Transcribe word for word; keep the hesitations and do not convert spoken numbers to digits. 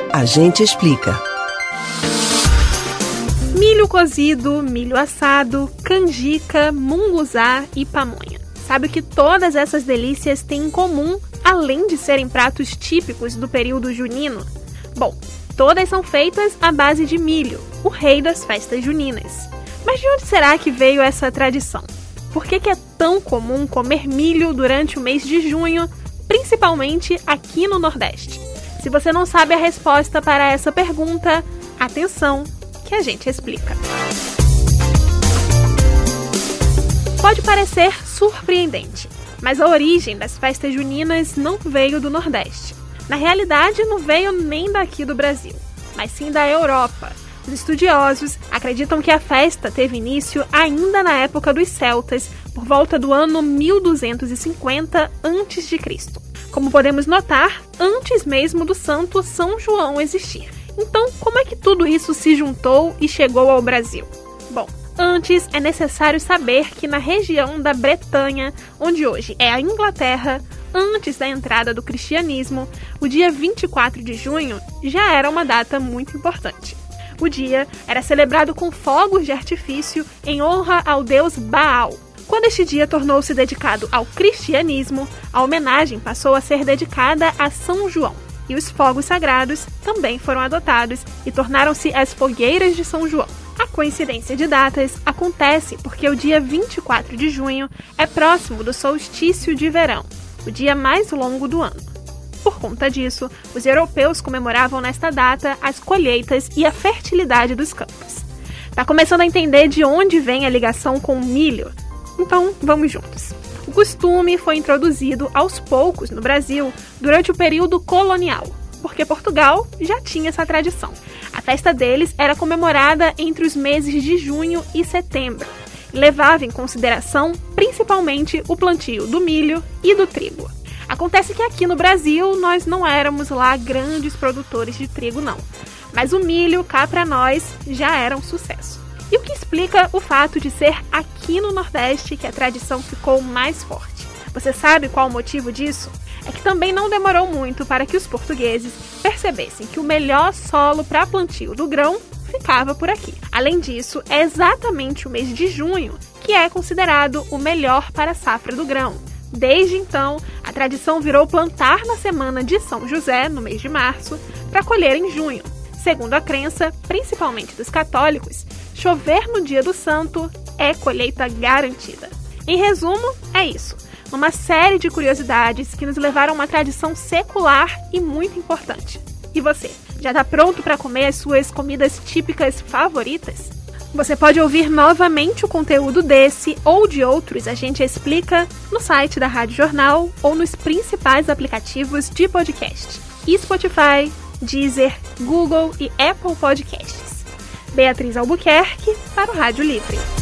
A gente explica. Milho cozido, milho assado, canjica, munguzá e pamonha. Sabe o que todas essas delícias têm em comum, além de serem pratos típicos do período junino? Bom, todas são feitas à base de milho, o rei das festas juninas. Mas de onde será que veio essa tradição? Por que que é tão comum comer milho durante o mês de junho, principalmente aqui no Nordeste? Se você não sabe a resposta para essa pergunta, atenção, que a gente explica. Pode parecer surpreendente, mas a origem das festas juninas não veio do Nordeste. Na realidade, não veio nem daqui do Brasil, mas sim da Europa. Os estudiosos acreditam que a festa teve início ainda na época dos celtas, por volta do ano mil duzentos e cinquenta antes de Cristo. Como podemos notar, antes mesmo do santo São João existir. Então, como é que tudo isso se juntou e chegou ao Brasil? Bom, antes é necessário saber que na região da Bretanha, onde hoje é a Inglaterra, antes da entrada do cristianismo, o dia vinte e quatro de junho já era uma data muito importante. O dia era celebrado com fogos de artifício em honra ao deus Baal. Quando este dia tornou-se dedicado ao cristianismo, a homenagem passou a ser dedicada a São João. E os fogos sagrados também foram adotados e tornaram-se as fogueiras de São João. A coincidência de datas acontece porque o dia vinte e quatro de junho é próximo do solstício de verão, o dia mais longo do ano. Por conta disso, os europeus comemoravam nesta data as colheitas e a fertilidade dos campos. Tá começando a entender de onde vem a ligação com o milho? Então, vamos juntos. O costume foi introduzido aos poucos no Brasil durante o período colonial, porque Portugal já tinha essa tradição. A festa deles era comemorada entre os meses de junho e setembro, e levava em consideração principalmente o plantio do milho e do trigo. Acontece que aqui no Brasil nós não éramos lá grandes produtores de trigo não, mas o milho cá para nós já era um sucesso. E o que explica o fato de ser aqui no Nordeste que a tradição ficou mais forte? Você sabe qual o motivo disso? É que também não demorou muito para que os portugueses percebessem que o melhor solo para plantio do grão ficava por aqui. Além disso, é exatamente o mês de junho que é considerado o melhor para a safra do grão. Desde então, a tradição virou plantar na semana de São José, no mês de março, para colher em junho. Segundo a crença, principalmente dos católicos, chover no dia do santo é colheita garantida. Em resumo, é isso. Uma série de curiosidades que nos levaram a uma tradição secular e muito importante. E você, já está pronto para comer as suas comidas típicas favoritas? Você pode ouvir novamente o conteúdo desse ou de outros A Gente Explica no site da Rádio Jornal ou nos principais aplicativos de podcast: Spotify, Deezer, Google e Apple Podcasts. Beatriz Albuquerque para o Rádio Livre.